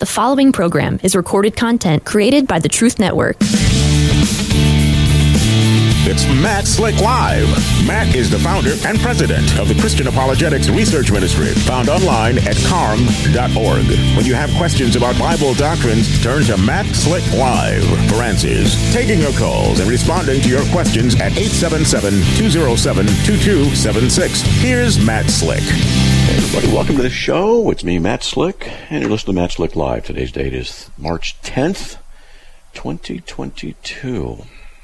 The following program is recorded content created by the Truth Network. It's Matt Slick Live. Matt is the founder and president of the Christian Apologetics Research Ministry, found online at carm.org. When you have questions about Bible doctrines, turn to Matt Slick Live for answers. Taking your calls and responding to your questions at 877-207-2276. Here's Matt Slick. Hey everybody, welcome to the show. It's me, Matt Slick, and you're listening to Matt Slick Live. Today's date is March 10th, 2022.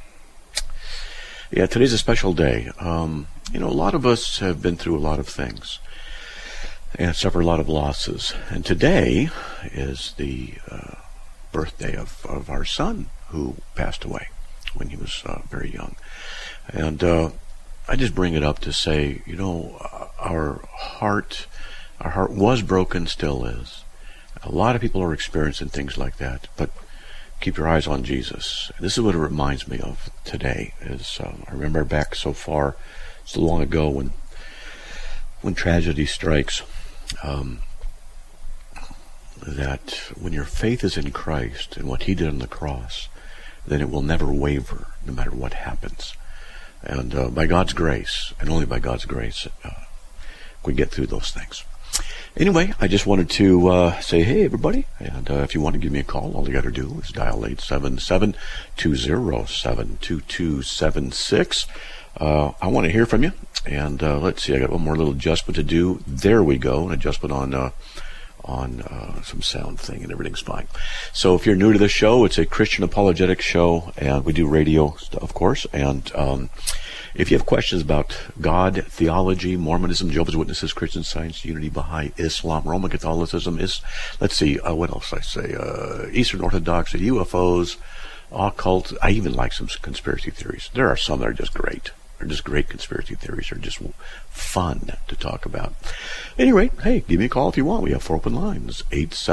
Yeah, today's a special day. A lot of us have been through a lot of things and suffered a lot of losses. And today is the birthday of our son, who passed away when he was very young. And I just bring it up to say, our heart was broken, still is. A lot of people are experiencing things like that, but keep your eyes on Jesus. This is what it reminds me of today. I remember back so long ago when tragedy strikes, that when your faith is in Christ and what He did on the cross, then it will never waver, no matter what happens. And by God's grace, and only by God's grace, we get through those things. Anyway, I just wanted to say, hey, everybody, and if you want to give me a call, all you got to do is dial 877-207-2276. I want to hear from you, and let's see, I got one more little adjustment to do. There we go, an adjustment on some sound thing, and everything's fine. So if you're new to the show, it's a Christian apologetic show, and we do radio, of course, and if you have questions about God, theology, Mormonism, Jehovah's Witnesses, Christian Science, Unity, Baha'i, Islam, Roman Catholicism, what else I say, Eastern Orthodoxy, UFOs, occult, I even like some conspiracy theories. There are some that are just great. They're just great conspiracy theories. They're just fun to talk about. Anyway, hey, give me a call if you want. We have 4 open lines,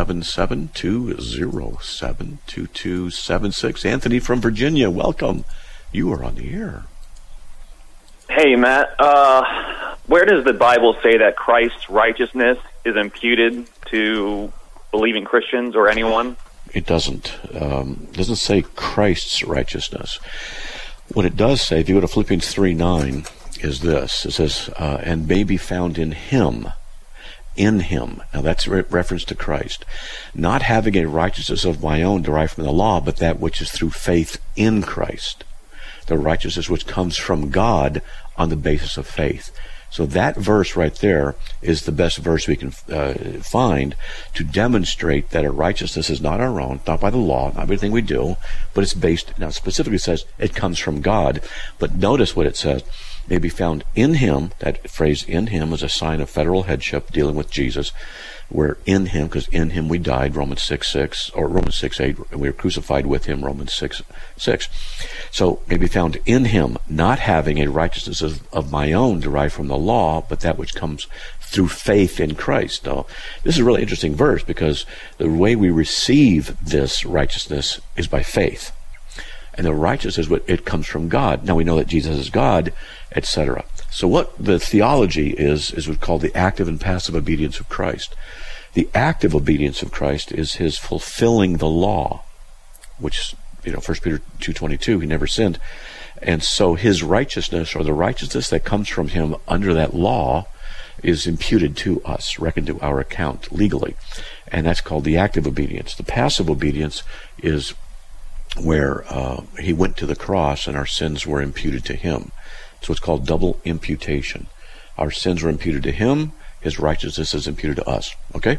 877-207-2276. Anthony from Virginia, welcome. You are on the air. Hey, Matt, where does the Bible say that Christ's righteousness is imputed to believing Christians or anyone? It doesn't. It doesn't say Christ's righteousness. What it does say, if you go to Philippians 3:9, is this. It says, and may be found in Him. In Him. Now that's a reference to Christ. Not having a righteousness of my own derived from the law, but that which is through faith in Christ. The righteousness which comes from God on the basis of faith. So that verse right there is the best verse we can find to demonstrate that our righteousness is not our own, not by the law, not everything we do, but it's based, now specifically says it comes from God. But notice what it says, may be found in Him. That phrase in Him is a sign of federal headship dealing with Jesus. We're in Him because in Him we died, Romans 6:6, or Romans 6:8, and we were crucified with Him, Romans 6:6. So may be found in Him, not having a righteousness of my own derived from the law, but that which comes through faith in Christ. Now, this is a really interesting verse because the way we receive this righteousness is by faith. And the righteousness, it comes from God. Now we know that Jesus is God, etc. So what the theology is what's called the active and passive obedience of Christ. The active obedience of Christ is His fulfilling the law, which, 1 Peter 2:22, He never sinned. And so His righteousness, or the righteousness that comes from Him under that law, is imputed to us, reckoned to our account legally. And that's called the active obedience. The passive obedience is where He went to the cross and our sins were imputed to Him. So it's called double imputation. Our sins were imputed to Him, His righteousness is imputed to us. Okay?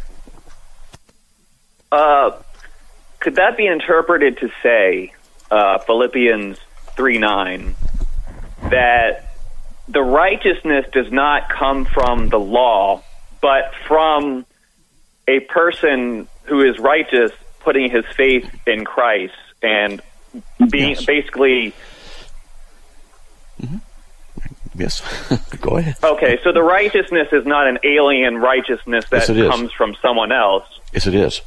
Could that be interpreted to say, Philippians 3:9, that the righteousness does not come from the law, but from a person who is righteous putting his faith in Christ and being basically... Mm-hmm. Yes. Go ahead. Okay, so the righteousness is not an alien righteousness that comes from someone else. Yes, it is.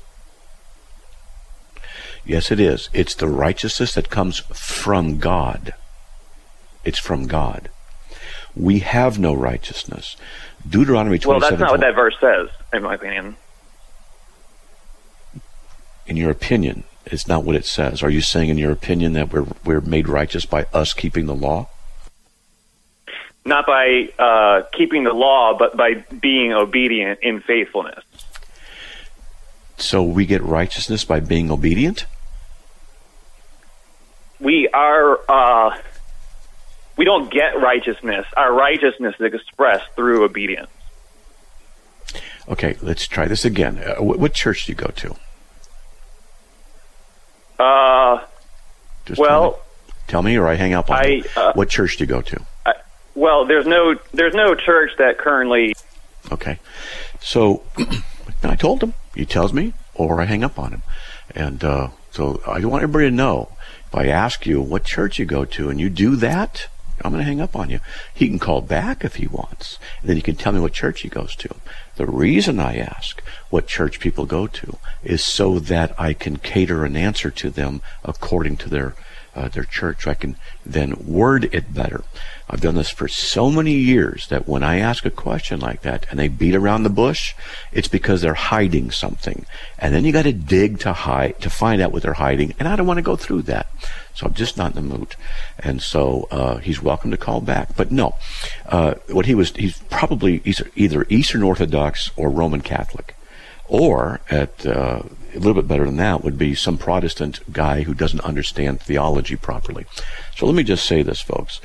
Yes, it is. It's the righteousness that comes from God. It's from God. We have no righteousness. Deuteronomy 27. Well, that's not what that verse says, in my opinion. in your opinion, it's not what it says. Are you saying in your opinion that we're made righteous by us keeping the law? Not by keeping the law, but by being obedient in faithfulness. So we get righteousness by being obedient? We don't get righteousness. Our righteousness is expressed through obedience. Okay, let's try this again. What church do you go to? Tell me, or I hang up on you. What church do you go to? Well, there's no church that currently. Okay, so I told him. He tells me, or I hang up on him, and so I want everybody to know. If I ask you what church you go to, and you do that, I'm going to hang up on you. He can call back if he wants, and then he can tell me what church he goes to. The reason I ask what church people go to is so that I can cater an answer to them according to their church. I can then word it better. I've done this for so many years that when I ask a question like that and they beat around the bush, it's because they're hiding something. And then you got to dig to find out what they're hiding. And I don't want to go through that. So I'm just not in the mood. And so he's welcome to call back. But no, he's probably either Eastern Orthodox or Roman Catholic. Or at a little bit better than that would be some Protestant guy who doesn't understand theology properly. So let me just say this, folks.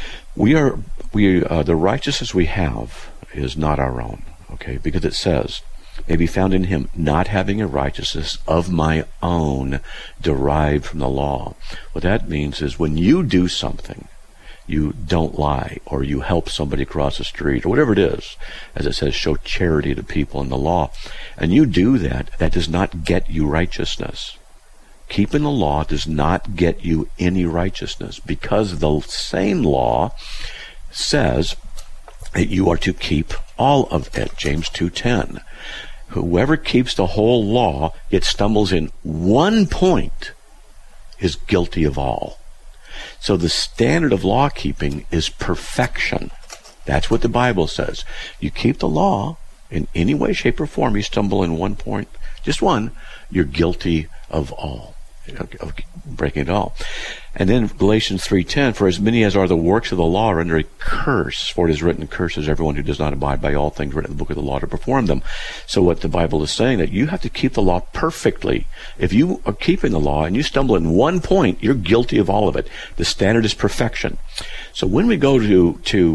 The righteousness we have is not our own, okay? Because it says, may be found in him, not having a righteousness of my own derived from the law. What that means is when you do something, you don't lie, or you help somebody cross the street, or whatever it is, as it says, show charity to people in the law, and you do that, that does not get you righteousness. Keeping the law does not get you any righteousness, because the same law says that you are to keep all of it. James 2:10. Whoever keeps the whole law yet stumbles in one point is guilty of all. So the standard of law keeping is perfection. That's what the Bible says. You keep the law in any way, shape, or form, you stumble in one point, just one, you're guilty of all, of breaking it all. And then Galatians 3:10, for as many as are the works of the law are under a curse, for it is written, curses everyone who does not abide by all things written in the book of the law to perform them. So what the Bible is saying, that you have to keep the law perfectly. If you are keeping the law and you stumble in one point, you're guilty of all of it. The standard is perfection. So when we go to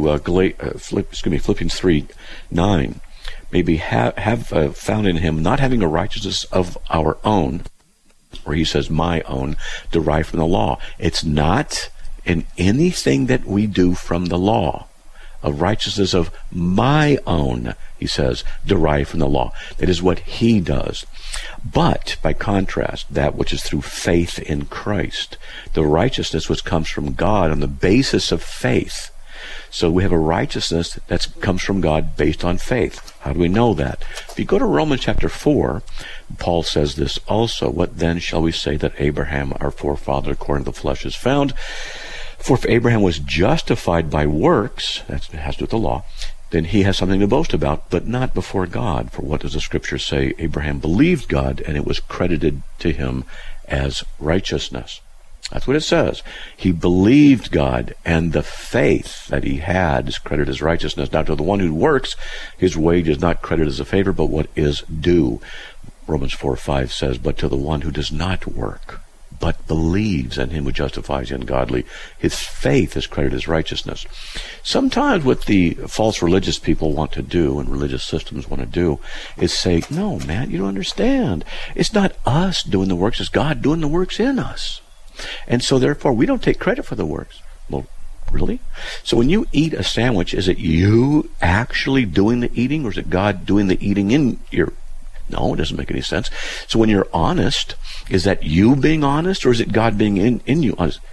Philippians 3:9, maybe have found in him, not having a righteousness of our own, where he says, my own, derived from the law. It's not in anything that we do from the law. A righteousness of my own, he says, derived from the law. That is what he does. But, by contrast, that which is through faith in Christ, the righteousness which comes from God on the basis of faith. So we have a righteousness that comes from God based on faith. How do we know that? If you go to Romans chapter 4, Paul says this also, what then shall we say that Abraham, our forefather, according to the flesh, is found? For if Abraham was justified by works, that has to do with the law, then he has something to boast about, but not before God. For what does the scripture say? Abraham believed God, and it was credited to him as righteousness. That's what it says. He believed God, and the faith that he had is credited as righteousness. Now, to the one who works, his wage is not credited as a favor, but what is due. Romans 4:5 says, but to the one who does not work, but believes in him who justifies the ungodly, his faith is credited as righteousness. Sometimes what the false religious people want to do, and religious systems want to do, is say, no, man, you don't understand. It's not us doing the works, it's God doing the works in us. And so therefore we don't take credit for the works. Well, really? So when you eat a sandwich, is it you actually doing the eating, or is it God doing the eating in your... No, it doesn't make any sense. So when you're honest, is that you being honest, or is it God being in you honest?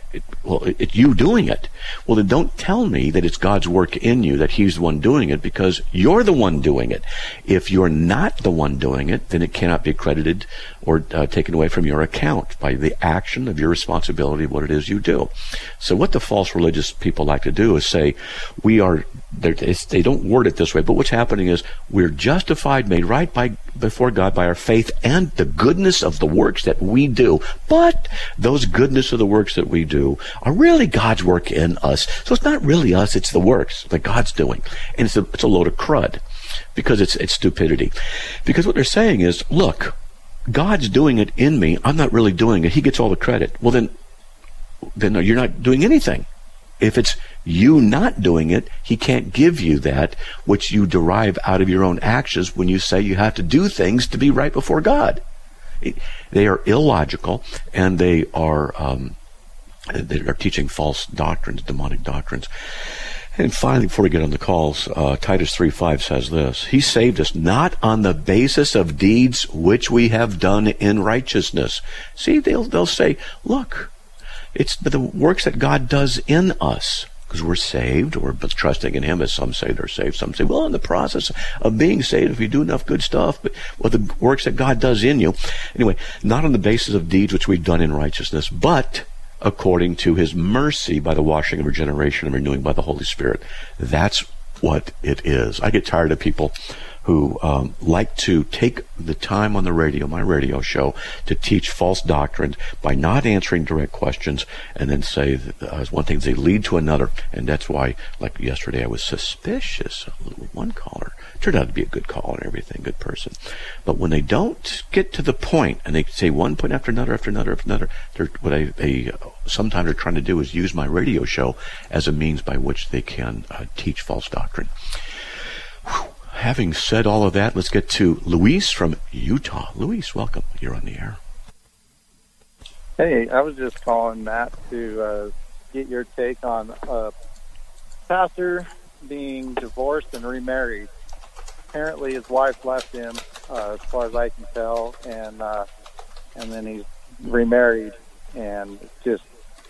It's you doing it. Well, then don't tell me that it's God's work in you, that he's the one doing it, because you're the one doing it. If you're not the one doing it, then it cannot be accredited or taken away from your account by the action of your responsibility of what it is you do. So what the false religious people like to do is say, they don't word it this way, but what's happening is we're justified, made right before God by our faith and the goodness of the works that we do. But those goodness of the works that we do are really God's work in us. So it's not really us, it's the works that God's doing. And it's a load of crud, because it's stupidity. Because what they're saying is, look, God's doing it in me, I'm not really doing it, he gets all the credit. Well, then you're not doing anything. If it's you not doing it, he can't give you that which you derive out of your own actions when you say you have to do things to be right before God. They are illogical, and they're teaching false doctrines, demonic doctrines. And finally, before we get on the calls, Titus 3:5 says this: he saved us not on the basis of deeds which we have done in righteousness. See, they'll say, look, it's the works that God does in us, because we're saved, or trusting in him, as some say they're saved. Some say, well, in the process of being saved, if you do enough good stuff, but the works that God does in you. Anyway, not on the basis of deeds which we've done in righteousness, but according to his mercy by the washing of regeneration and renewing by the Holy Spirit. That's what it is. I get tired of people who like to take the time on the radio, my radio show, to teach false doctrines by not answering direct questions, and then say one thing, they lead to another. And that's why, like yesterday, I was suspicious of one caller. Turned out to be a good caller and everything, good person. But when they don't get to the point, and they say one point after another, sometimes they're trying to do is use my radio show as a means by which they can teach false doctrine. Whew. Having said all of that, let's get to Luis from Utah. Luis, welcome. You're on the air. Hey, I was just calling, Matt, to get your take on a pastor being divorced and remarried. Apparently his wife left him, as far as I can tell, and then he's remarried. And it's just,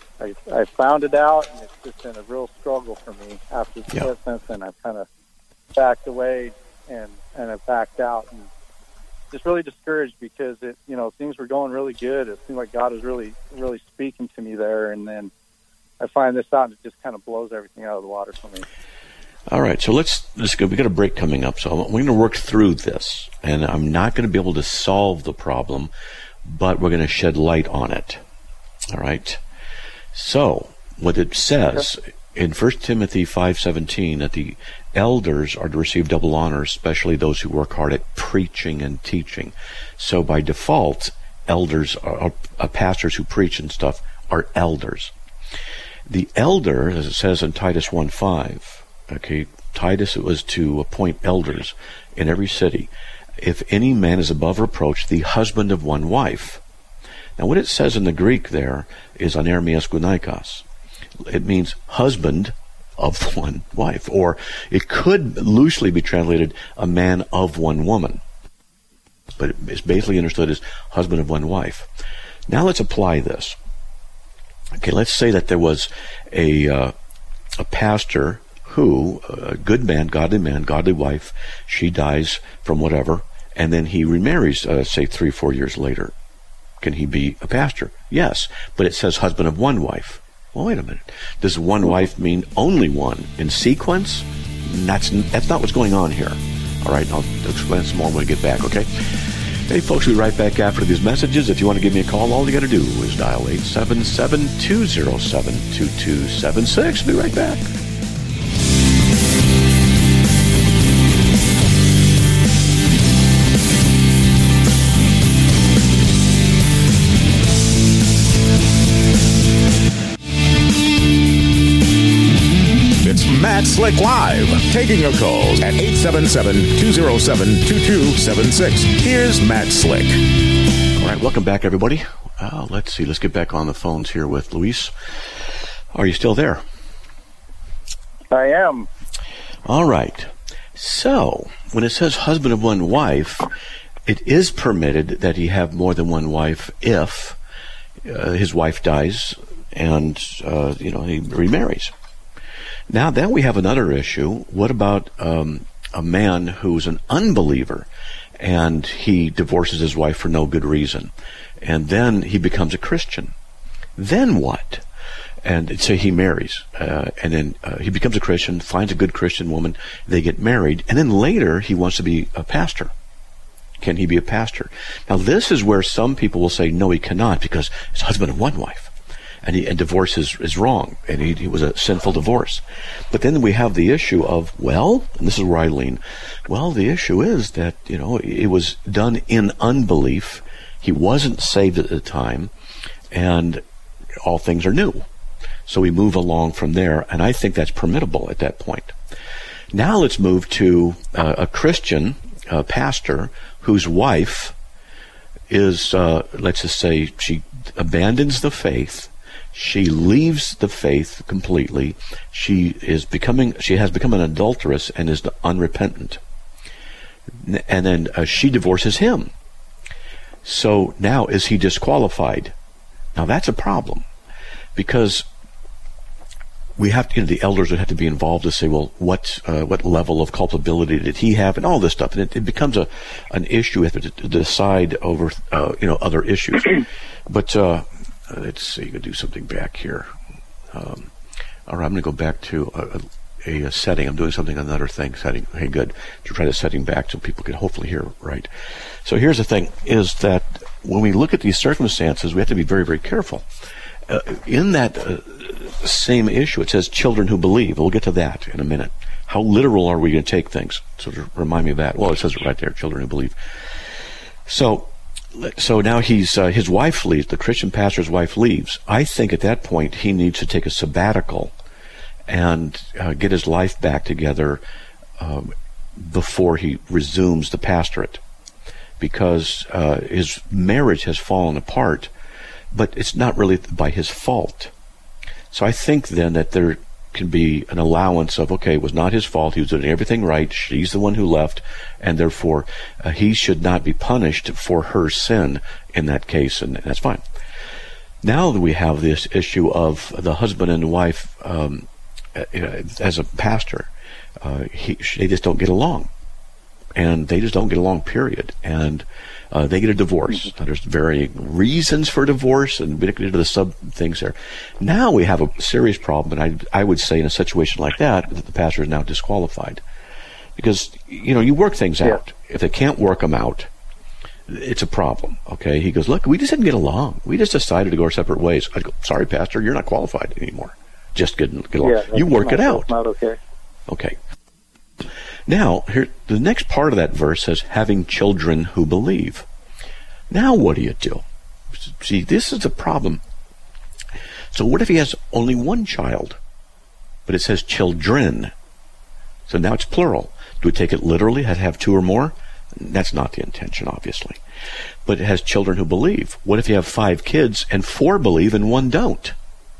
I found it out, and it's just been a real struggle for me after since then. I've kind of backed away and have backed out, and just really discouraged, because things were going really good. It seemed like God was really, really speaking to me there, and then I find this out, and it just kind of blows everything out of the water for me. All right, so let's go. We got a break coming up, so we're going to work through this, and I'm not going to be able to solve the problem, but we're going to shed light on it. All right. So what it says in 1 Timothy 5:17, that the elders are to receive double honor, especially those who work hard at preaching and teaching. So by default, elders are pastors who preach and stuff are elders. The elder, as it says in Titus 1:5, okay, Titus, it was to appoint elders in every city. If any man is above reproach, the husband of one wife. Now what it says in the Greek there is anermias gunaikos. It means husband of one wife, or it could loosely be translated a man of one woman, but it's basically understood as husband of one wife. Now let's apply this. Okay, let's say that there was a pastor who, a good man, godly wife, she dies from whatever, and then he remarries, say 3-4 years later. Can he be a pastor? Yes, but it says husband of one wife. Well, wait a minute. Does one wife mean only one in sequence? That's not what's going on here. All right, I'll explain some more when we get back, okay? Hey, folks, we'll be right back after these messages. If you want to give me a call, all you got to do is dial 877-207-2276. Be right back. Matt Slick Live, taking your calls at 877-207-2276. Here's Matt Slick. All right, welcome back, everybody. Let's see. Let's get back on the phones here with Luis. Are you still there? I am. All right. So, when it says husband of one wife, it is permitted that he have more than one wife if his wife dies and he remarries. Now, then we have another issue. What about a man who's an unbeliever, and he divorces his wife for no good reason, and then he becomes a Christian? Then what? And so he marries, and then he becomes a Christian, finds a good Christian woman, they get married, and then later he wants to be a pastor. Can he be a pastor? Now, this is where some people will say, no, he cannot, because his husband had one wife. And divorce is wrong, and he was a sinful divorce. But then we have the issue of, and this is where I lean, the issue is that, it was done in unbelief. He wasn't saved at the time, and all things are new. So we move along from there, and I think that's permissible at that point. Now let's move to a Christian pastor whose wife is, let's just say, she abandons the faith. She leaves the faith completely. She has become an adulteress and is unrepentant. And then she divorces him. So now is he disqualified? Now that's a problem, because we have to, the elders would have to be involved to say, well, what level of culpability did he have, and all this stuff, and it becomes an issue. We have to decide over other issues. But let's see, you can do something back here. All right, I'm going to go back to a setting. I'm doing something, another thing, setting. Hey, good. To try the setting back so people can hopefully hear right. So here's the thing, is that when we look at these circumstances, we have to be very, very careful. In that same issue, it says children who believe. We'll get to that in a minute. How literal are we going to take things? So to remind me of that. Well, it says it right there, children who believe. So now his wife leaves, the Christian pastor's wife leaves. I think at that point he needs to take a sabbatical and get his life back together before he resumes the pastorate, because his marriage has fallen apart, but it's not really by his fault. So I think then that there can be an allowance of, okay, it was not his fault, he was doing everything right, she's the one who left, and therefore he should not be punished for her sin in that case, and that's fine. Now that we have this issue of the husband and wife as a pastor, they just don't get along, and they just don't get along, period, and they get a divorce. Now, there's varying reasons for divorce, and we get into the sub things there. Now we have a serious problem, and I would say in a situation like that the pastor is now disqualified, because you work things out. If they can't work them out, it's a problem. Okay, he goes, look, we just didn't get along. We just decided to go our separate ways. I go, sorry, pastor, you're not qualified anymore. Just get along. Yeah, you work it out. Not okay. Okay. Now, here, the next part of that verse says, having children who believe. Now what do you do? See, this is a problem. So what if he has only one child? But it says children. So now it's plural. Do we take it literally? Have two or more? That's not the intention, obviously. But it has children who believe. What if you have 5 kids and 4 believe and 1 don't?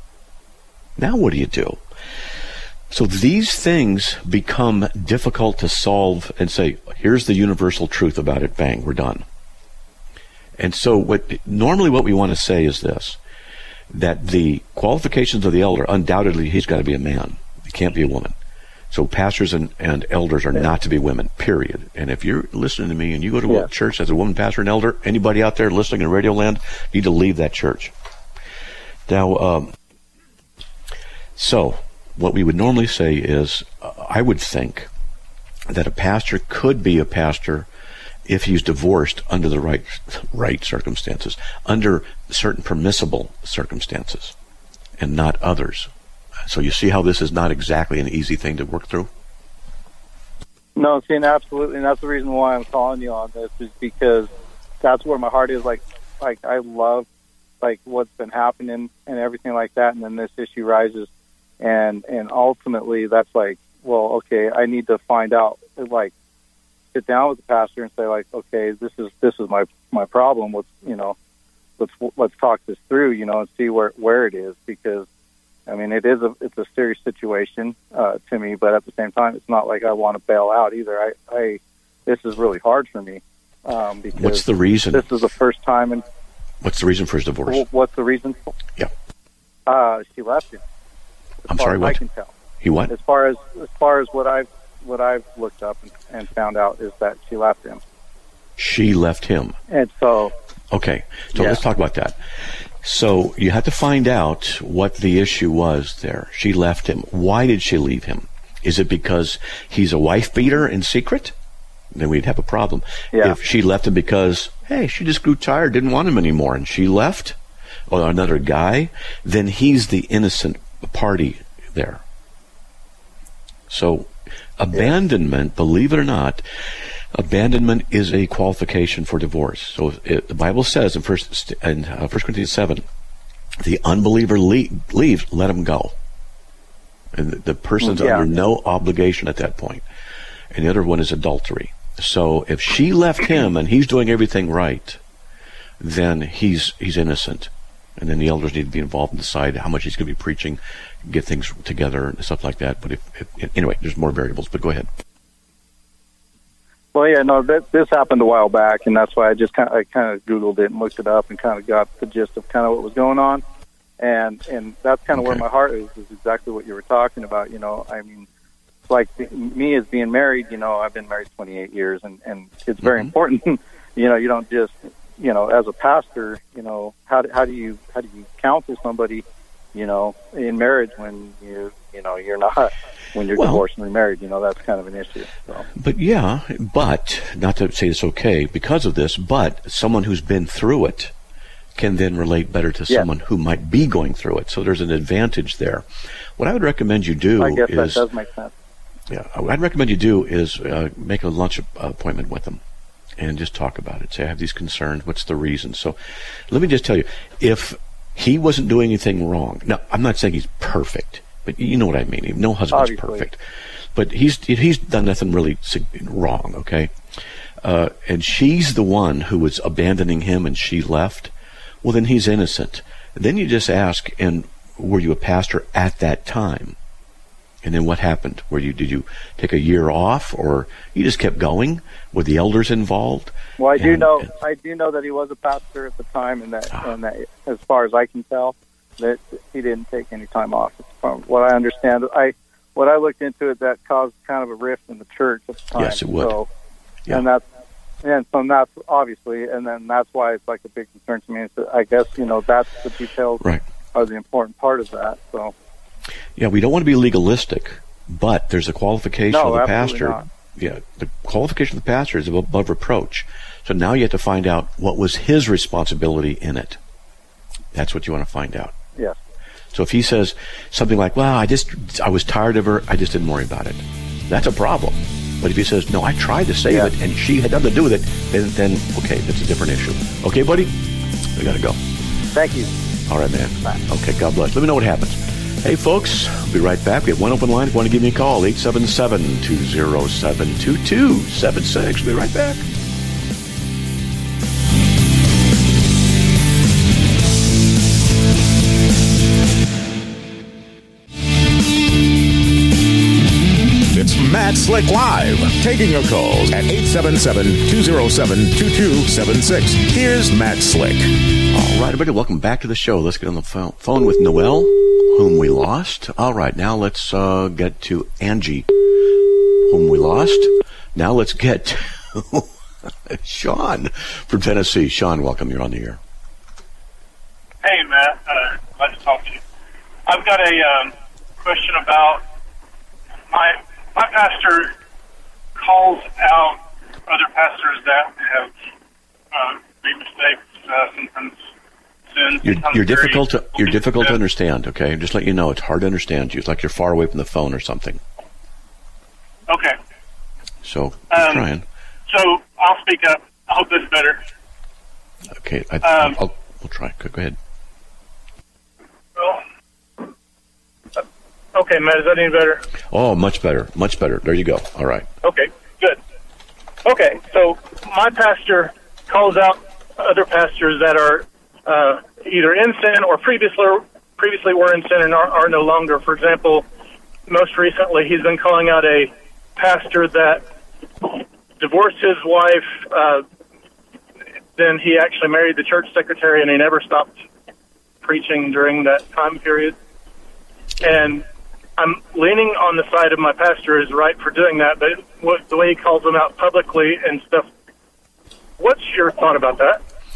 Now what do you do? So these things become difficult to solve and say, here's the universal truth about it, bang, we're done. And so normally what we want to say is this, that the qualifications of the elder, undoubtedly he's got to be a man. He can't be a woman. So pastors and elders are not to be women, period. And if you're listening to me and you go to a church as a woman pastor and elder, anybody out there listening in Radio Land, you need to leave that church. Now, so what we would normally say is, I would think that a pastor could be a pastor if he's divorced under the right circumstances, under certain permissible circumstances, and not others. So you see how this is not exactly an easy thing to work through? No, see, and absolutely, and that's the reason why I'm calling you on this, is because that's where my heart is. Like I love what's been happening and everything like that, and then this issue rises. And ultimately, that's like, well, okay, I need to find out, like, sit down with the pastor and say, like, okay, this is my problem. Let's talk this through, and see where it is, because, I mean, it's a serious situation to me, but at the same time, it's not like I want to bail out either. This is really hard for me because what's the reason? This is the first time. What's the reason for his divorce? What's the reason? Yeah. She left him. I'm sorry, what? I can tell. He what? As far as what I've looked up and found out is that she left him. She left him. And so. Okay, so let's talk about that. So you have to find out what the issue was there. She left him. Why did she leave him? Is it because he's a wife beater in secret? Then we'd have a problem. Yeah. If she left him because, hey, she just grew tired, didn't want him anymore, and she left, or another guy, then he's the innocent party there. So abandonment, believe it or not, abandonment is a qualification for divorce. So the Bible says in 1 Corinthians 7, the unbeliever leaves, let him go. And the person's under no obligation at that point. And the other one is adultery. So if she left him and he's doing everything right, then he's innocent. And then the elders need to be involved and decide how much he's going to be preaching, get things together and stuff like that. But anyway, there's more variables, but go ahead. Well, yeah, no, this happened a while back, and that's why I kind of Googled it and looked it up and kind of got the gist of kind of what was going on. And that's kind of where my heart is exactly what you were talking about. You know, I mean, like me as being married, you know, I've been married 28 years, and it's very important. You know, you don't just, you know, as a pastor, you know, how do you counsel somebody, you know, in marriage when you're not, when you're divorced and remarried, you know, that's kind of an issue. So. But not to say it's okay because of this, but someone who's been through it can then relate better to someone who might be going through it. So there's an advantage there. What I would recommend you do I guess that does make sense. Yeah, what I'd recommend you do is make a lunch appointment with them and just talk about it. Say, I have these concerns. What's the reason? So let me just tell you, if he wasn't doing anything wrong, now, I'm not saying he's perfect, but you know what I mean. No husband's perfect. But he's done nothing really wrong, okay? And she's the one who was abandoning him and she left. Well, then he's innocent. Then you just ask, and were you a pastor at that time? And then what happened? Did you take a year off, or you just kept going? Were the elders involved? Well, I do know that he was a pastor at the time, and that as far as I can tell, that he didn't take any time off. From what I understand, what I looked into it, that caused kind of a rift in the church at the time. Yes, it would. So, and that's obviously, and then that's why it's like a big concern to me. So I guess, you know, that's the details are the important part of that. So. Yeah, we don't want to be legalistic, but there's a qualification of the pastor. Not. Yeah, the qualification of the pastor is above reproach. So now you have to find out what was his responsibility in it. That's what you want to find out. Yes. So if he says something like, well, I was tired of her, I just didn't worry about it. That's a problem. But if he says, no, I tried to save it and she had nothing to do with it, then okay, that's a different issue. Okay, buddy? We got to go. Thank you. All right, man. Bye. Okay, God bless. Let me know what happens. Hey, folks, we'll be right back. We have one open line. If you want to give me a call, 877-207-2276. We'll be right back. It's Matt Slick Live, taking your calls at 877-207-2276. Here's Matt Slick. All right, everybody, welcome back to the show. Let's get on the phone with Noel, whom we lost. All right, now let's get to Angie, whom we lost. Now let's get to Sean from Tennessee. Sean, welcome. You're on the air. Hey, Matt. Glad to talk to you. I've got a question about my pastor calls out other pastors that have made mistakes, sometimes sins. You're difficult to understand. Okay, just let you know, it's hard to understand you. It's like you're far away from the phone or something. Okay. So keep trying. So I'll speak up. I hope that's better. Okay, we'll try. Go ahead. Well, okay, Matt, is that any better? Oh, much better. Much better. There you go. All right. Okay, good. Okay, so my pastor calls out other pastors that are either in sin or previously were in sin and are no longer. For example, most recently he's been calling out a pastor that divorced his wife, then he actually married the church secretary, and he never stopped preaching during that time period. And I'm leaning on the side of my pastor is right for doing that, but the way he calls them out publicly and stuff, what's your thought about that?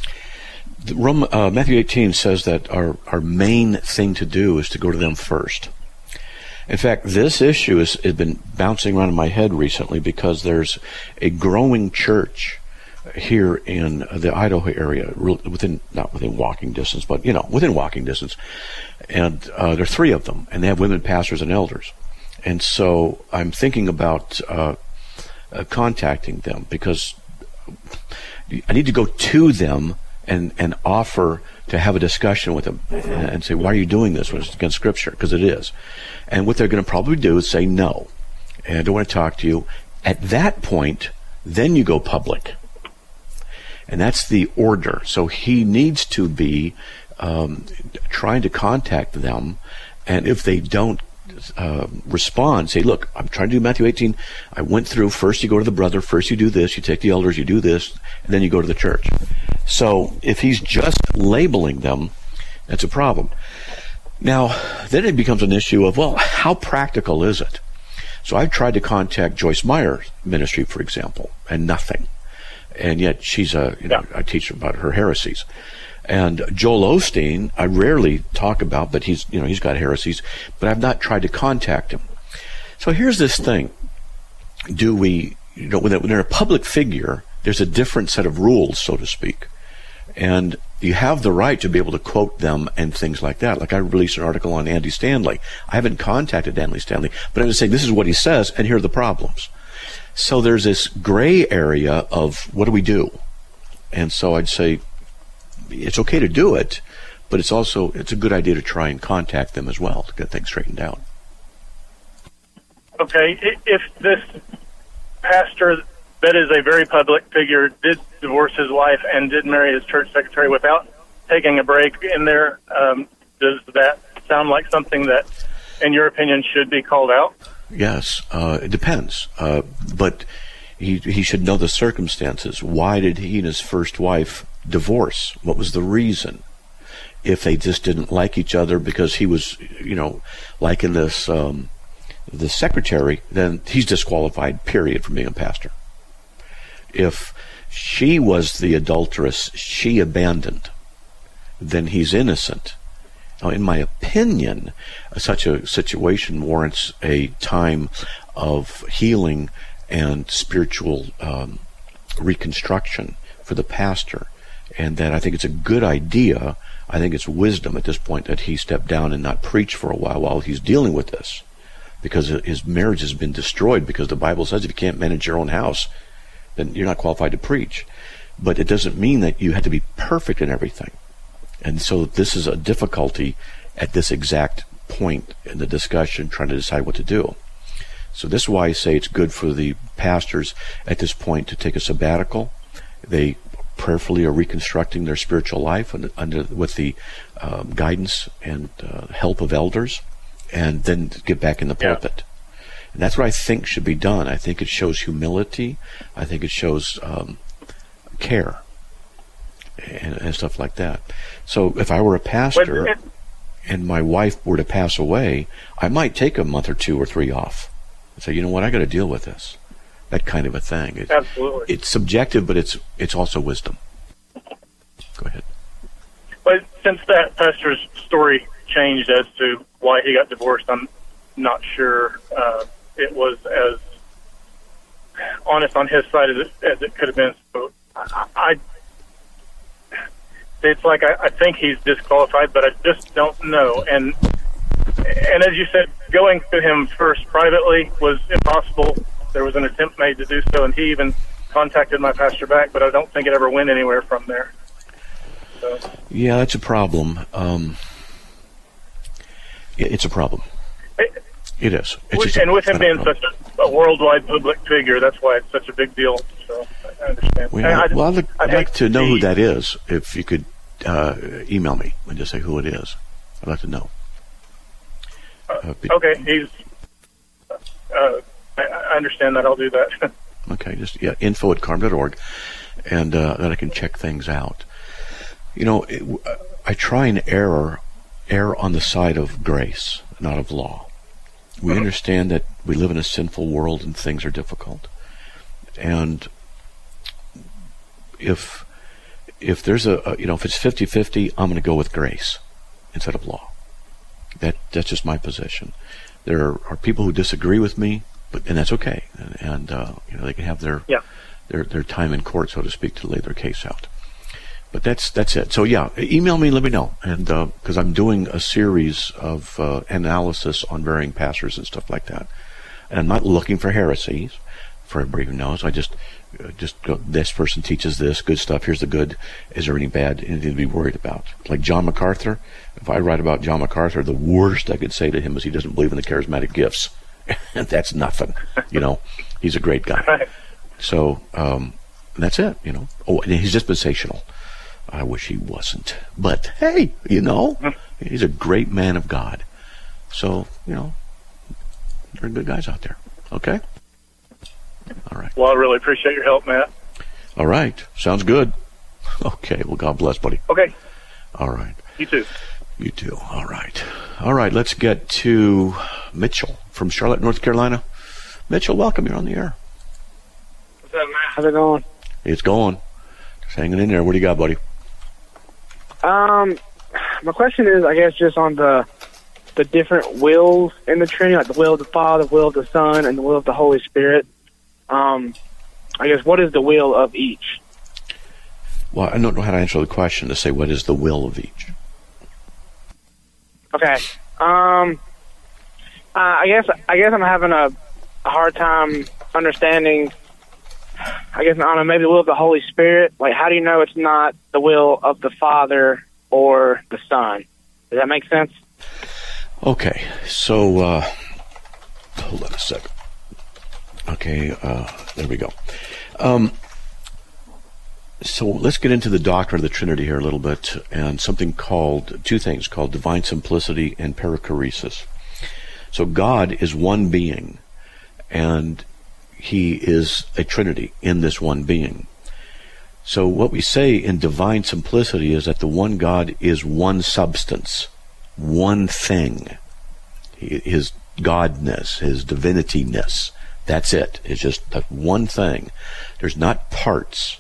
Matthew 18 says that our main thing to do is to go to them first. In fact, this issue has been bouncing around in my head recently because there's a growing church here in the Idaho area, not within walking distance, but within walking distance. And there are 3 of them, and they have women pastors and elders. And so I'm thinking about contacting them because I need to go to them and offer to have a discussion with them and say, why are you doing this when it's against Scripture? Because it is. And what they're going to probably do is say no, and I don't want to talk to you. At that point, then you go public. And that's the order. So he needs to be trying to contact them, and if they don't respond, say, look, I'm trying to do Matthew 18. I went through, first you go to the brother, first you do this, you take the elders, you do this, and then you go to the church. So if he's just labeling them, that's a problem. Now, then it becomes an issue of, well, how practical is it? So I've tried to contact Joyce Meyer's ministry, for example, and nothing. And yet she's I teach about her heresies. And Joel Osteen, I rarely talk about, but he's got heresies, but I've not tried to contact him. So here's this thing. When they're a public figure, there's a different set of rules, so to speak. And you have the right to be able to quote them and things like that. Like I released an article on Andy Stanley. I haven't contacted Andy Stanley, but I'm just saying this is what he says, and here are the problems. So there's this gray area of what do we do? And so I'd say it's okay to do it, but it's a good idea to try and contact them as well to get things straightened out. Okay, if this pastor that is a very public figure did divorce his wife and did marry his church secretary without taking a break in there, does that sound like something that, in your opinion, should be called out? Yes, it depends. But he should know the circumstances. Why did he and his first wife divorce? What was the reason? If they just didn't like each other because he was, liking this the secretary, then he's disqualified, period, from being a pastor. If she was the adulteress she abandoned, then he's innocent. Now, in my opinion, such a situation warrants a time of healing and spiritual reconstruction for the pastor, and that I think it's a good idea. I think it's wisdom at this point that he step down and not preach for a while he's dealing with this, because his marriage has been destroyed, because the Bible says if you can't manage your own house, then you're not qualified to preach. But it doesn't mean that you have to be perfect in everything. And so this is a difficulty at this exact point in the discussion, trying to decide what to do. So this is why I say it's good for the pastors at this point to take a sabbatical. They prayerfully are reconstructing their spiritual life with the guidance and help of elders, and then get back in the pulpit. And that's what I think should be done. I think it shows humility. I think it shows care and stuff like that. So if I were a pastor and my wife were to pass away, I might take a month or 2 or 3 off and say, you know what, I got to deal with this. That kind of a thing. Absolutely. It's subjective, but it's also wisdom. Go ahead. But since that pastor's story changed as to why he got divorced, I'm not sure it was as honest on his side as it could have been. So it's like I think he's disqualified, but I just don't know. And as you said, going to him first privately was impossible. There was an attempt made to do so, and he even contacted my pastor back, but I don't think it ever went anywhere from there. So. Yeah, that's a problem. It's a problem. It is. And with him being such a worldwide public figure, that's why it's such a big deal. So I understand. I'd like to know who that is. If you could email me and just say who it is. I'd like to know. Okay, he's... I understand that. I'll do that. Okay, just info@carm.org, and that I can check things out. I try and err on the side of grace, not of law. We understand that we live in a sinful world and things are difficult. And if there's if it's 50-50, I'm going to go with grace instead of law. That's just my position. There are people who disagree with me, and that's okay. And they can have their time in court, so to speak, to lay their case out. But that's it. So email me, let me know, and because I'm doing a series of analysis on varying pastors and stuff like that, and I'm not looking for heresies. For everybody who knows, I just go, this person teaches this good stuff. Here's the good. Is there anything to be worried about? Like John MacArthur. If I write about John MacArthur, the worst I could say to him is he doesn't believe in the charismatic gifts, and that's nothing. He's a great guy. So that's it. Oh, and he's dispensational. I wish he wasn't, but hey, he's a great man of God. So there are good guys out there. Okay. All right. Well, I really appreciate your help, Matt. All right. Sounds good. Okay. Well, God bless, buddy. Okay. All right. You too. You too. All right. All right. Let's get to Mitchell from Charlotte, North Carolina. Mitchell, welcome. You're on the air. What's up, Matt? How's it going? It's going. Just hanging in there. What do you got, buddy? My question is, I guess, just on the different wills in the Trinity, like the will of the Father, the will of the Son, and the will of the Holy Spirit. I guess, what is the will of each? Well, I don't know how to answer the question to say what is the will of each. Okay. I guess I'm having a hard time understanding. I guess, I don't know, maybe the will of the Holy Spirit. Like, how do you know it's not the will of the Father or the Son? Does that make sense? Okay, so hold on a second. Okay, there we go. So let's get into the doctrine of the Trinity here a little bit, and two things called divine simplicity and perichoresis. So God is one being, and He is a Trinity in this one being. So what we say in divine simplicity is that the one God is one substance, one thing. His godness, His divinity-ness. That's it. It's just that one thing. There's not parts.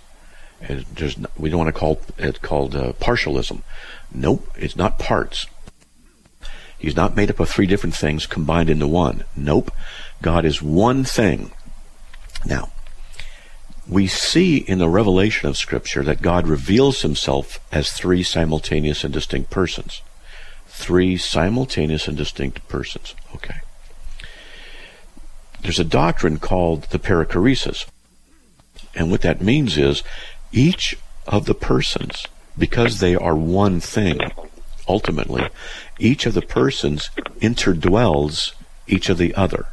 We don't want to call it called partialism. Nope, it's not parts. He's not made up of three different things combined into one. Nope. God is one thing. Now, we see in the revelation of Scripture that God reveals Himself as three simultaneous and distinct persons. Three simultaneous and distinct persons. Okay. There's a doctrine called the perichoresis. And what that means is each of the persons, because they are one thing, ultimately, each of the persons interdwells each of the other.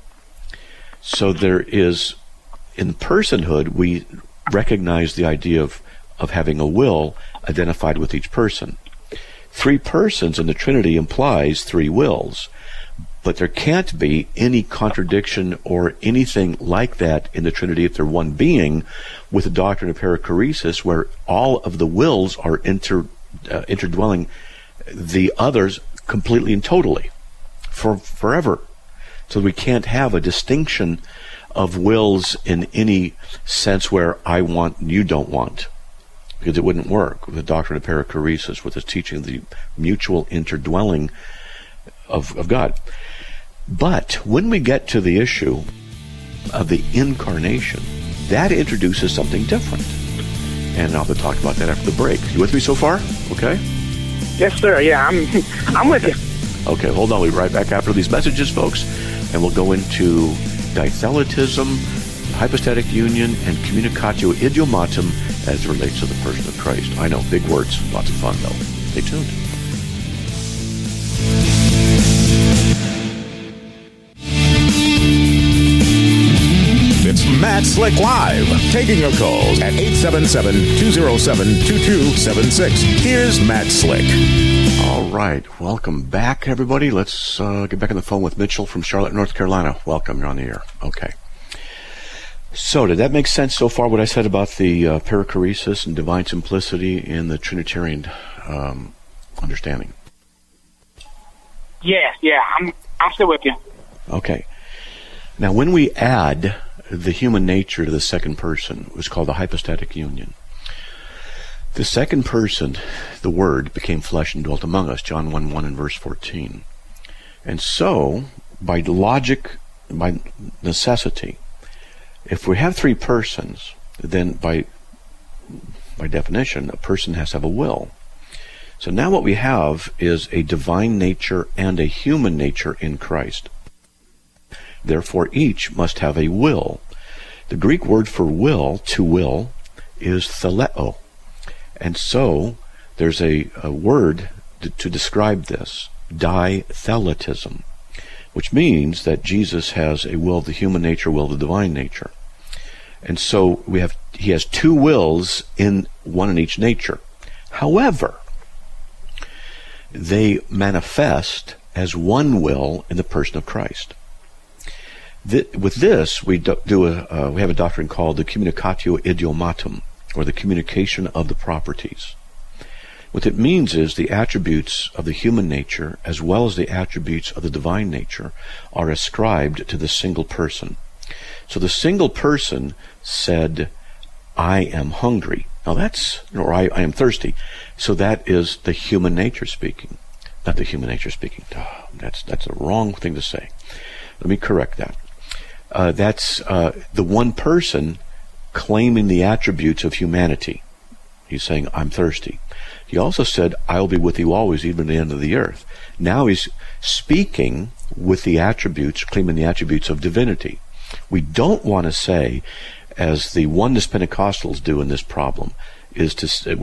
So there is, in personhood, we recognize the idea of having a will identified with each person. Three persons in the Trinity implies three wills, but there can't be any contradiction or anything like that in the Trinity if they're one being, with the doctrine of perichoresis, where all of the wills are interdwelling the others completely and totally, forever. So we can't have a distinction of wills in any sense where I want and you don't want, because it wouldn't work with the doctrine of perichoresis, with its teaching of the mutual interdwelling of God. But when we get to the issue of the incarnation, that introduces something different. And I'll be talking about that after the break. You with me so far? Okay? Yes, sir. Yeah, I'm with you. Okay, hold on. We'll be right back after these messages, folks. And we'll go into dithelitism, hypostatic union, and communicatio idiomatum as it relates to the person of Christ. I know, big words. Lots of fun, though. Stay tuned. It's Matt Slick Live, taking your calls at 877-207-2276. Here's Matt Slick. All right. Welcome back, everybody. Let's get back on the phone with Mitchell from Charlotte, North Carolina. Welcome. You're on the air. Okay. So, did that make sense so far, what I said about the perichoresis and divine simplicity in the Trinitarian understanding? Yeah, I'm still with you. Okay. Now, when we add the human nature to the second person, it was called the hypostatic union. The second person, the Word, became flesh and dwelt among us, John 1:1 and verse 14. And so, by logic, by necessity, if we have three persons, then by definition, a person has to have a will. So now what we have is a divine nature and a human nature in Christ. Therefore, each must have a will. The Greek word for will, to will, is theleo. And so, there's a word to describe this, ditheletism, which means that Jesus has a will of the human nature, will of the divine nature. And so, he has two wills in one in each nature. However, they manifest as one will in the person of Christ. With this, we have a doctrine called the communicatio idiomatum, or the communication of the properties. What it means is the attributes of the human nature, as well as the attributes of the divine nature, are ascribed to the single person. So the single person said, I am hungry. Now I am thirsty. So that is the human nature speaking. Not the human nature speaking. Oh, that's a wrong thing to say. Let me correct that. That's the one person claiming the attributes of humanity. He's saying, I'm thirsty. He also said, I'll be with you always, even to the end of the earth. Now he's speaking with the attributes, claiming the attributes of divinity. We don't want to say, as the oneness Pentecostals do in this problem, is to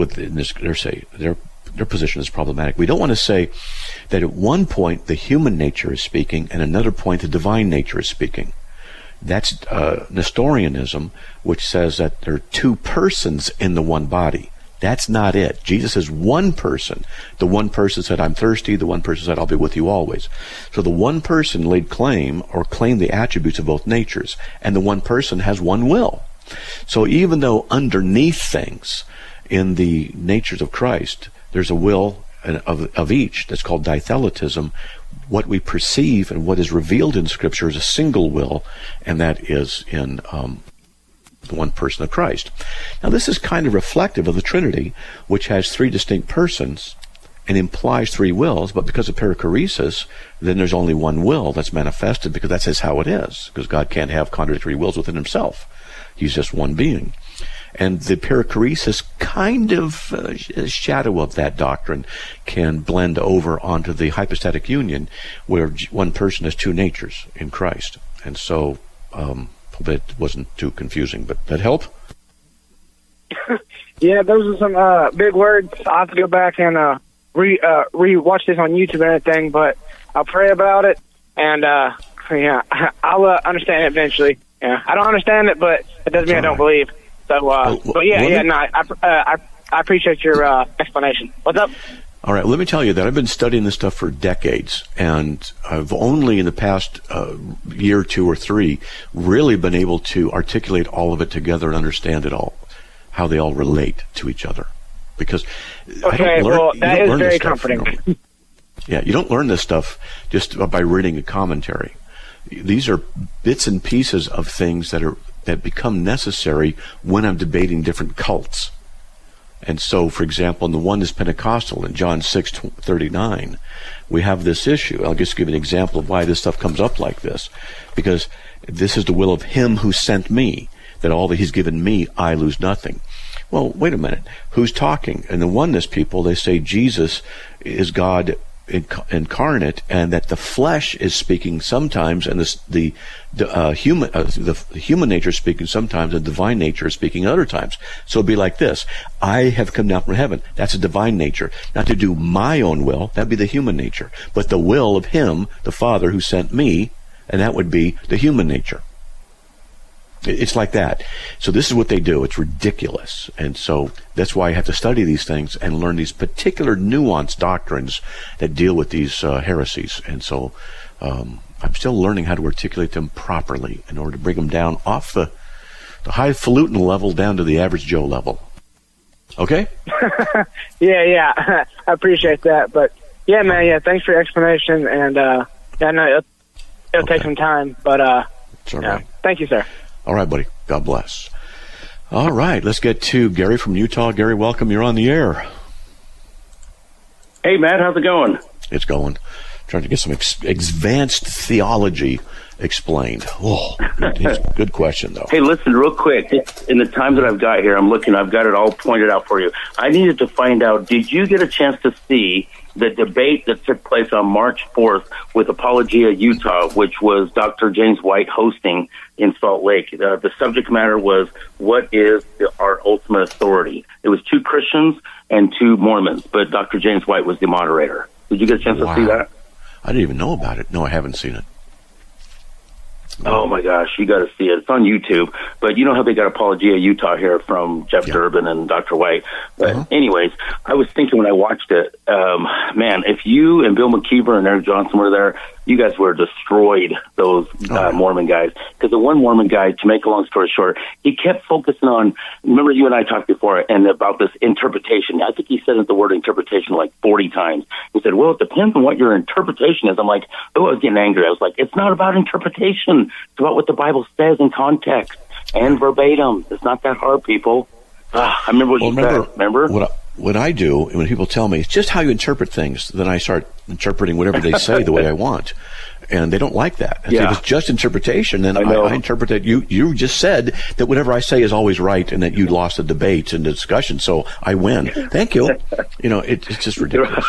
their position is problematic. We don't want to say that at one point the human nature is speaking, and another point the divine nature is speaking. That's Nestorianism, which says that there are two persons in the one body. That's not it. Jesus is one person. The one person said, I'm thirsty. The one person said, I'll be with you always. So the one person laid claim, or claimed the attributes of both natures, and the one person has one will. So even though underneath things, in the natures of Christ, there's a will of each that's called ditheletism, what we perceive and what is revealed in Scripture is a single will, and that is in the one person of Christ. Now this is kind of reflective of the Trinity, which has three distinct persons and implies three wills, but because of perichoresis, then there's only one will that's manifested, because that's just how it is, because God can't have contradictory wills within himself. He's just one being. And the perichoresis kind of shadow of that doctrine can blend over onto the hypostatic union, where one person has two natures in Christ. And so, hope it wasn't too confusing, but that help? Yeah, those are some big words. I'll have to go back and re-watch this on YouTube and everything, but I'll pray about it, and I'll understand it eventually. Yeah, I don't understand it, but it doesn't mean I don't believe. So, I appreciate your explanation. What's up? All right, let me tell you that I've been studying this stuff for decades, and I've only in the past year, 2 or 3, really been able to articulate all of it together and understand it all, how they all relate to each other. Because that is very comforting. Yeah, you don't learn this stuff just by reading a commentary. These are bits and pieces of things that become necessary when I'm debating different cults. And so, for example, in the Oneness Pentecostal, in John 6:39, we have this issue. I'll just give an example of why this stuff comes up like this. Because this is the will of him who sent me, that all that he's given me, I lose nothing. Well, wait a minute. Who's talking? In the Oneness people, they say Jesus is God incarnate, and that the flesh is speaking sometimes, and the human nature is speaking sometimes, and the divine nature is speaking other times. So it'd be like this: I have come down from heaven. That's a divine nature, not to do my own will. That'd be the human nature, but the will of him, the Father who sent me, and that would be the human nature. It's like that. So this is what they do. It's ridiculous. And so that's why I have to study these things and learn these particular nuanced doctrines that deal with these heresies. And so I'm still learning how to articulate them properly in order to bring them down off the highfalutin level down to the average Joe level. Okay? Yeah. I appreciate that. But, yeah, man, thanks for your explanation. And, I know it'll take some time. But, it's all right. Thank you, sir. All right, buddy. God bless. All right, let's get to Gary from Utah. Gary, welcome. You're on the air. Hey, Matt, how's it going? It's going. Trying to get some advanced theology explained. Oh, good question, though. Hey, listen, real quick. In the time that I've got here, I've got it all pointed out for you. I needed to find out, did you get a chance to see the debate that took place on March 4th with Apologia Utah, which was Dr. James White hosting in Salt Lake? The subject matter was, what is our ultimate authority? It was 2 Christians and 2 Mormons, but Dr. James White was the moderator. Did you get a chance to see that? I didn't even know about it. No, I haven't seen it. Oh, my gosh, you got to see it. It's on YouTube. But you know how they got Apologia Utah here from Jeff Durbin and Dr. White. But anyways, I was thinking when I watched it, man, if you and Bill McKeever and Eric Johnson were there, you guys would have destroyed those Mormon guys. Because the one Mormon guy, to make a long story short, he kept focusing on, remember you and I talked before, and about this interpretation. I think he said the word interpretation like 40 times. He said, well, it depends on what your interpretation is. I'm like, I was getting angry. I was like, it's not about interpretation. It's about what the Bible says in context and verbatim. It's not that hard, people. I remember what you said. Remember? What I do, when people tell me, it's just how you interpret things, then I start interpreting whatever they say the way I want. And they don't like that. And if it's just interpretation, then I interpret that you just said that whatever I say is always right and that you lost the debate and the discussion, so I win. Thank you. It's just ridiculous.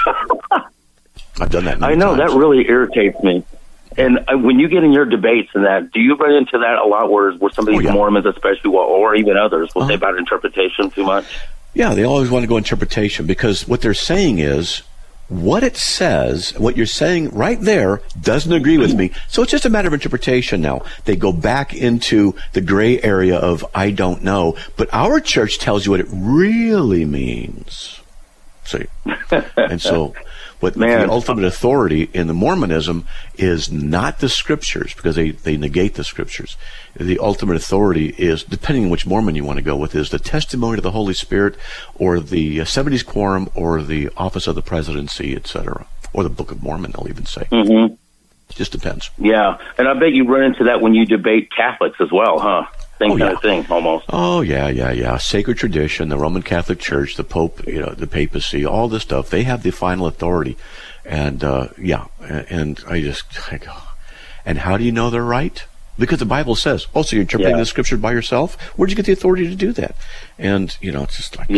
I've done that many times. That really irritates me. And when you get in your debates and that, do you run into that a lot where some of these Mormons especially, or even others, will say about interpretation too much? Yeah, they always want to go interpretation because what they're saying is what it says, what you're saying right there doesn't agree with me. So it's just a matter of interpretation now. They go back into the gray area of I don't know, but our church tells you what it really means. See? And so the ultimate authority in the Mormonism is not the scriptures, because they negate the scriptures. The ultimate authority is, depending on which Mormon you want to go with, is the testimony of the Holy Spirit, or the 70s Quorum, or the office of the presidency, etc., or the Book of Mormon, they'll even say. Mm-hmm. It just depends. Yeah, and I bet you run into that when you debate Catholics as well, huh? Same kind of thing, almost. Oh, yeah. Sacred tradition, the Roman Catholic Church, the Pope, the papacy, all this stuff, they have the final authority. And, and I go, and how do you know they're right? Because the Bible says, so you're interpreting the scripture by yourself? Where'd you get the authority to do that? And, it's just like,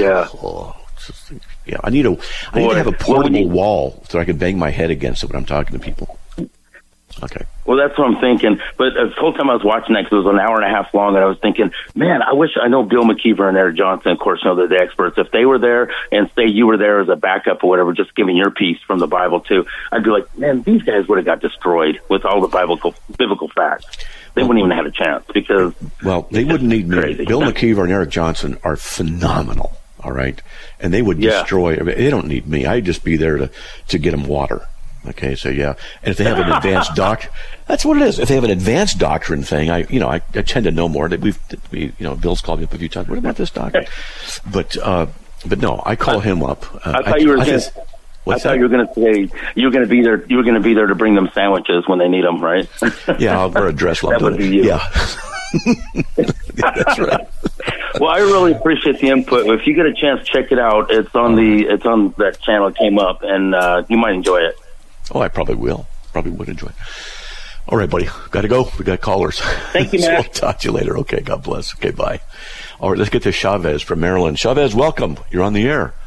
I need to have a portable wall so I can bang my head against it when I'm talking to people. Okay. Well, that's what I'm thinking. But the whole time I was watching that, because it was an hour and a half long, and I was thinking, man, I know Bill McKeever and Eric Johnson, of course, they're the experts. If they were there and say you were there as a backup or whatever, just giving your piece from the Bible too, I'd be like, man, these guys would have got destroyed with all the biblical facts. They wouldn't even have a chance because... Well, they wouldn't need me. Crazy. Bill McKeever and Eric Johnson are phenomenal, all right? And they would destroy... They don't need me. I'd just be there to get them water. Okay, so and if they have an advanced that's what it is. If they have an advanced doctrine thing, I tend to know more. That Bill's called me up a few times. What about this doctrine? But no, I call him up. I thought you were going to say you were going to be there. You were going to be there to bring them sandwiches when they need them, right? Yeah, I'll wear a dress while I'm doing it. Yeah. That's right. Well, I really appreciate the input. If you get a chance, check it out. It's on that channel. It came up, and you might enjoy it. Oh, I probably will. Probably would enjoy it. All right, buddy. Got to go. We got callers. Thank you, Matt. So I'll talk to you later. Okay, God bless. Okay, bye. All right, let's get to Chavez from Maryland. Chavez, welcome. You're on the air.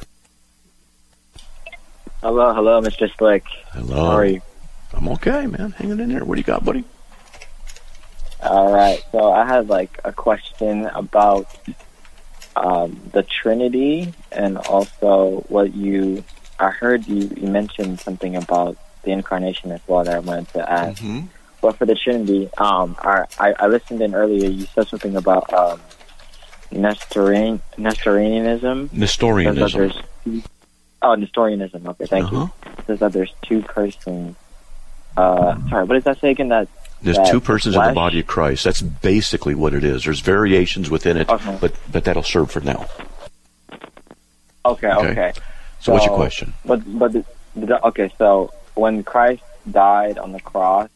Hello, Mr. Slick. Hello. How are you? I'm okay, man. Hanging in there. What do you got, buddy? All right. So I had a question about the Trinity, and also I heard you mentioned something about the incarnation as well that I wanted to ask. Mm-hmm. But for the Trinity, I listened in earlier. You said something about Nestorianism. Nestorianism. Nestorianism. Okay, thank you. It says that there's 2 persons. Sorry, what does that say again? There's 2 persons in the body of Christ. That's basically what it is. There's variations within it, but that'll serve for now. Okay. So what's your question? Okay, so when Christ died on the cross,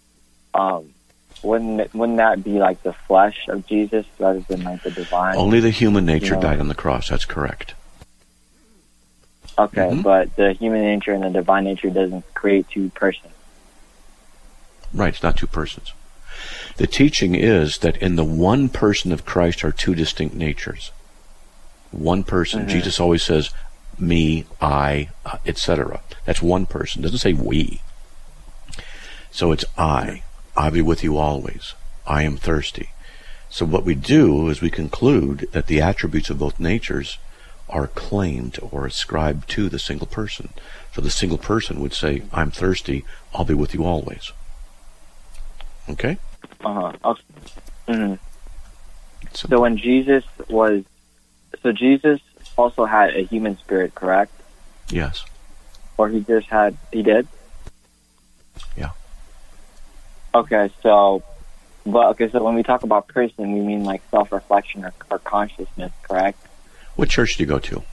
wouldn't that be like the flesh of Jesus rather than like the divine? Only the human nature died on the cross. That's correct. Okay, but the human nature and the divine nature doesn't create two persons. Right, it's not two persons. The teaching is that in the one person of Christ are two distinct natures. One person. Jesus always says, me, I, etc. That's one person. It doesn't say we. So it's I. I'll be with you always. I am thirsty. So what we do is we conclude that the attributes of both natures are claimed or ascribed to the single person. So the single person would say, I'm thirsty, I'll be with you always. Okay? So when Jesus also had a human spirit, correct? Yes. Or he did? Yeah. Okay, so when we talk about person, we mean like self-reflection or consciousness, correct? What church do you go to?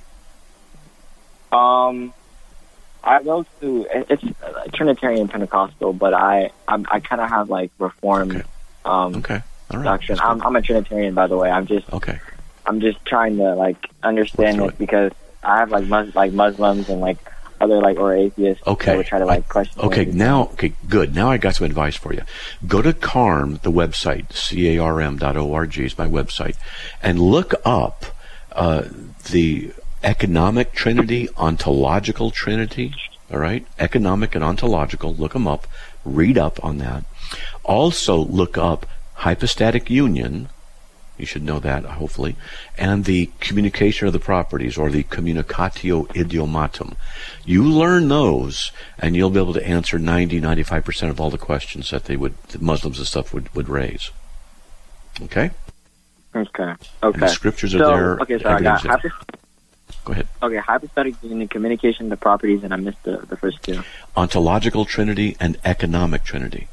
I go to, it's Trinitarian Pentecostal, but I kind of have like Reformed All right. doctrine. I'm a Trinitarian, by the way. I'm just trying to like understand it because I have like Muslims and like other like or atheists that would try to like question. Good. Now I got some advice for you. Go to CARM, the website, CARM.org is my website, and look up the economic trinity, ontological trinity. All right, economic and ontological. Look them up. Read up on that. Also look up hypostatic union. You should know that, hopefully. And the communication of the properties, or the communicatio idiomatum. You learn those, and you'll be able to answer 95% of all the questions that the Muslims and stuff would raise. Okay? Okay. And the scriptures are there. Okay, so I got Go ahead. Okay, hypostatic union, communication of the properties, and I missed the first two. Ontological trinity and economic trinity.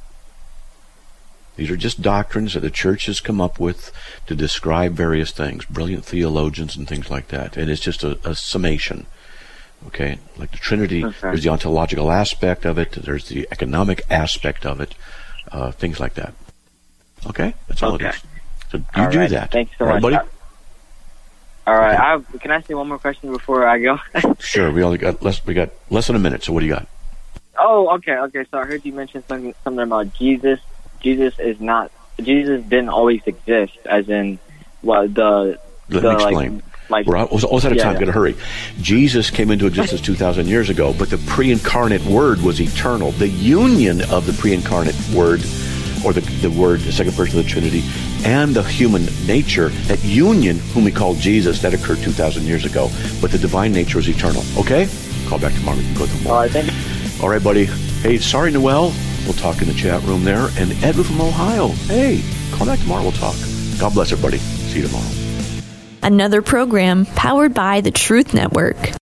These are just doctrines that the church has come up with to describe various things, brilliant theologians and things like that. And it's just a summation. Okay? Like the Trinity, there's the ontological aspect of it, there's the economic aspect of it, things like that. Okay? That's all it is. So you do that. Thanks so much. Buddy? All right. Okay. Can I say one more question before I go? Sure. We got less than a minute, so what do you got? Oh, okay. So I heard you mention something about Jesus. Jesus didn't always exist, as in, well, Let me explain. We're almost out of time. Got to hurry. Jesus came into existence 2,000 years ago, but the pre-incarnate Word was eternal. The union of the pre-incarnate Word, or the Word, the second person of the Trinity, and the human nature, that union, whom we call Jesus, that occurred 2,000 years ago. But the divine nature is eternal. Okay? Call back tomorrow. We can go through more. All right, thank you. All right, buddy. Hey, sorry, Noel. We'll talk in the chat room there. And Edward from Ohio. Hey, call back tomorrow. We'll talk. God bless everybody. See you tomorrow. Another program powered by the Truth Network.